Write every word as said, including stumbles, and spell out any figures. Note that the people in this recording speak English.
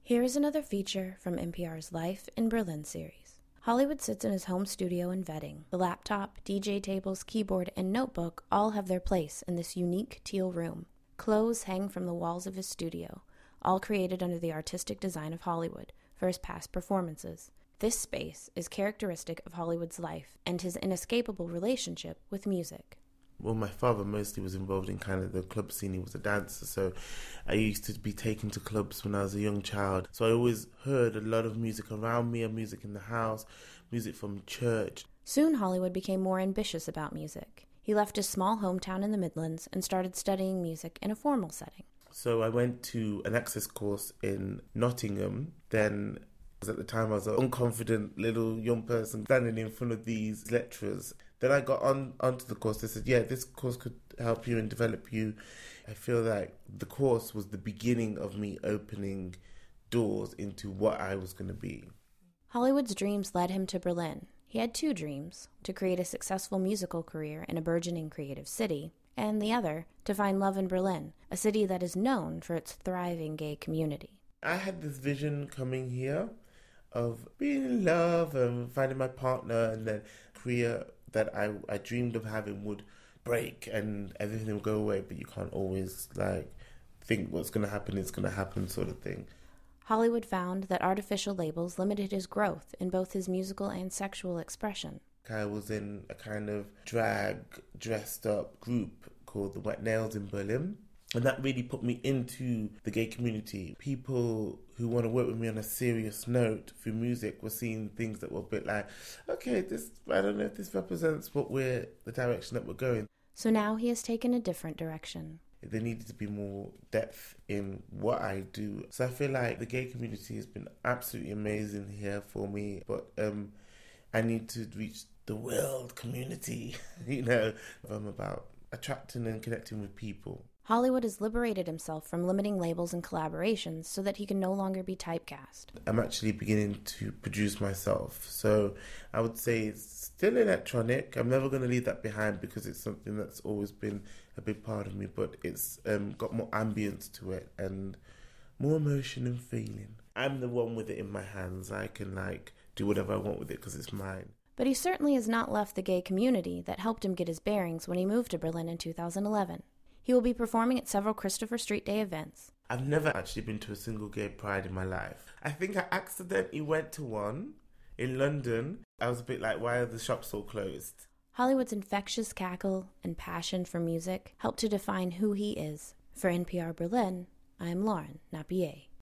Here is another feature from N P R's Life in Berlin series. Hollywood sits in his home studio in Wedding. The laptop, D J tables, keyboard, and notebook all have their place in this unique teal room. Clothes hang from the walls of his studio, all created under the artistic design of Hollywood for his past performances. This space is characteristic of Hollywood's life and his inescapable relationship with music. Well, my father mostly was involved in kind of the club scene. He was a dancer, so I used to be taken to clubs when I was a young child. So I always heard a lot of music around me, music in the house, music from church. Soon Hollywood became more ambitious about music. He left his small hometown in the Midlands and started studying music in a formal setting. So I went to an access course in Nottingham. Then, at the time, I was an unconfident little young person standing in front of these lecturers. Then I got on onto the course. They said, yeah, this course could help you and develop you. I feel like the course was the beginning of me opening doors into what I was going to be. Hollywood's dreams led him to Berlin. He had two dreams, to create a successful musical career in a burgeoning creative city, and the other, to find love in Berlin, a city that is known for its thriving gay community. I had this vision coming here of being in love and finding my partner, and then career that I, I dreamed of having would break and everything would go away, but you can't always like think what's going to happen is going to happen sort of thing. Hollywood found that artificial labels limited his growth in both his musical and sexual expression. I was in a kind of drag dressed up group called the Wet Nails in Berlin. And that really put me into the gay community. People who want to work with me on a serious note through music were seeing things that were a bit like, okay, this I don't know if this represents what we're, the direction that we're going. So now he has taken a different direction. There needed to be more depth in what I do. So I feel like the gay community has been absolutely amazing here for me. But um, I need to reach the world community, you know. I'm about attracting and connecting with people. Hollywood has liberated himself from limiting labels and collaborations so that he can no longer be typecast. I'm actually beginning to produce myself. So I would say it's still electronic. I'm never going to leave that behind because it's something that's always been a big part of me, but it's um, got more ambience to it and more emotion and feeling. I'm the one with it in my hands. I can like do whatever I want with it because it's mine. But he certainly has not left the gay community that helped him get his bearings when he moved to Berlin in two thousand eleven. He will be performing at several Christopher Street Day events. I've never actually been to a single gay pride in my life. I think I accidentally went to one in London. I was a bit like, why are the shops all closed? Hollywood's infectious cackle and passion for music helped to define who he is. For N P R Berlin, I'm Lauren Napier.